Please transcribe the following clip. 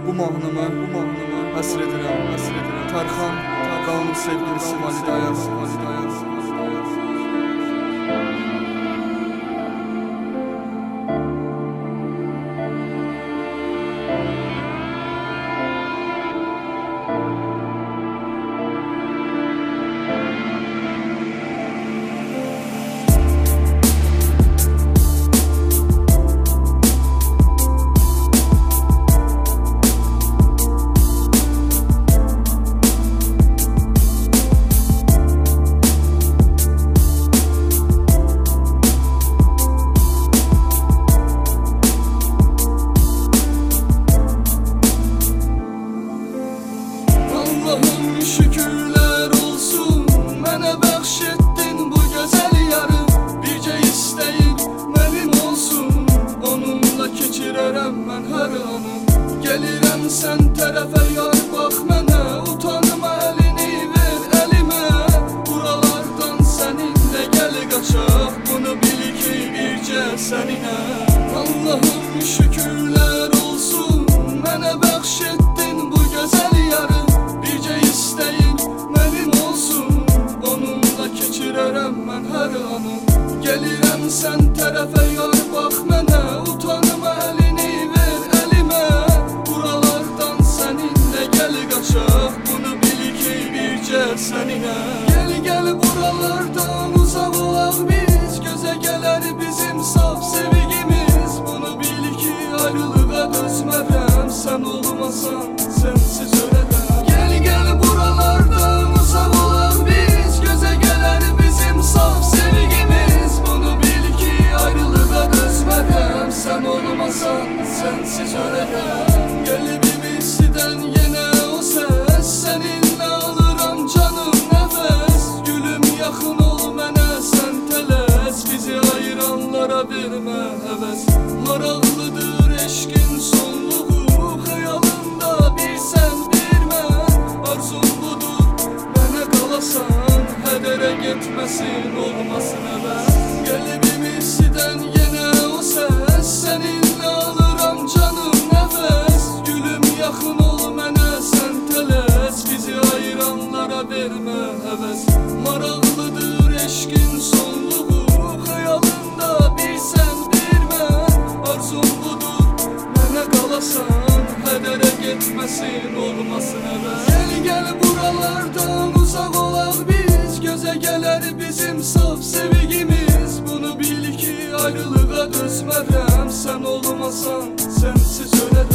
Bu mahnımı həsr edirəm Tərxan Qanun sevgilisi Validaya. Allah'ım şükürler olsun, mənə bəxş etdin bu gözəl yarı. Bircə istəyim mənim olsun, onunla keçirərəm mən hər anı. Gəlirəm sən tərəfə yar, bax mənə, utanma əlini ver əlimə. Buralardan səninlə gəl qaçaq, bunu bil ki bircə səninə. Allah'ım şükürlər olsun, mənə bəxş etdin bu gözəl yarı. Mən hər anı gəlirəm sən tərəfə yar, bax mənə, utanma əlini ver əlimə. Buralardan səninlə gəl qaçaq, bunu bil ki bircə səninə. Gəl buralardan uzaq olaq biz, gözə gələr bizim saf sevgimiz. Bunu bil ki ayrılığa dözmərəm, sən olmasan sənsiz ölərəm. Gəl buralardan uzaq olaq biz, gözə gələr bizim saf sevgimiz. Bunu bil ki ayrılığa dözmərəm, sən olmasan sənsiz ölərəm. Qəlbimizdən yenə o səs, səninlə alıram canım nəfəs. Gülüm yaxın ol mənə, sən tələs, bizi ayıranlara vermə həvəs. Maraqlıdır eşqin sonluğu, xəyalında bir sən bir mən. Arzum budur mənə qalasan, hədərə getməsin olmasın əvəz. Qəlbimizdən yenə o səs, səninlə alıram canım nəfəs. Gülüm yaxın ol mənə, sən tələs, bizi ayıranlara vermə həvəs. Maraqlıdır eşqin sonluğu, xəyalında bir sən bir mən. Arzum budur mənə qalasan, hədərə getməsin olmasın əvəz. Gəl buralardan uzaq olaq biz, gözə gələr bizim saf sevgimiz. Bunu bil ki ayrılığa dözmərəm, sən olmasan sənsiz ölərəm.